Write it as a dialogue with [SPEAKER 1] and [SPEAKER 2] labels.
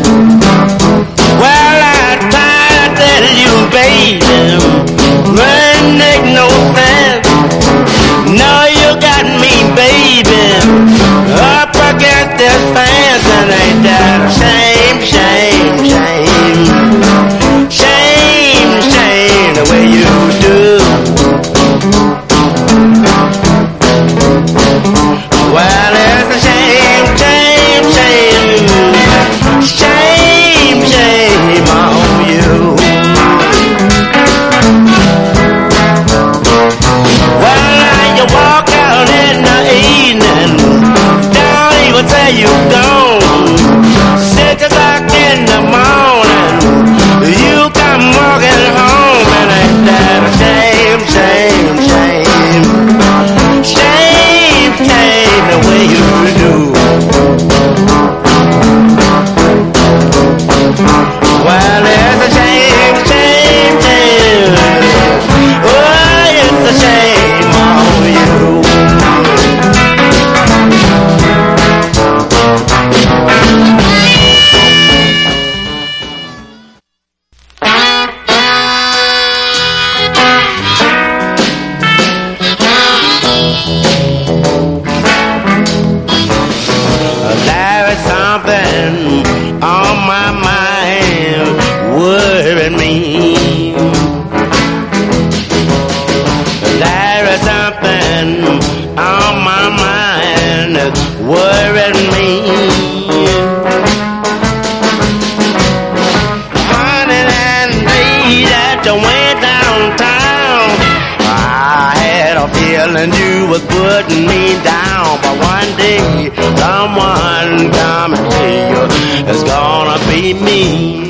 [SPEAKER 1] Well, I'm tired of telling you, baby, run make no sense. No, you got me, baby, up against this fence, and ain't that a shame, shame, shame, shame, shame, the way you do. Well, it's a shame, shame, shame, shame, shame on you. Well, now you walk out in the evening, don't even say you gone. 6 o'clock in the morning, you come walking home, and ain't that a shame, shame, shame, shame, shame, the way you do. Well, it's a shame, shame, shame. Oh, it's a shame on you. There is something on my mind worrying me. There is something on my mind that's worrying me. Honey, that day that you went downtown, I had a feeling you was putting me down. But one day, someone come and tell you it's gonna be me.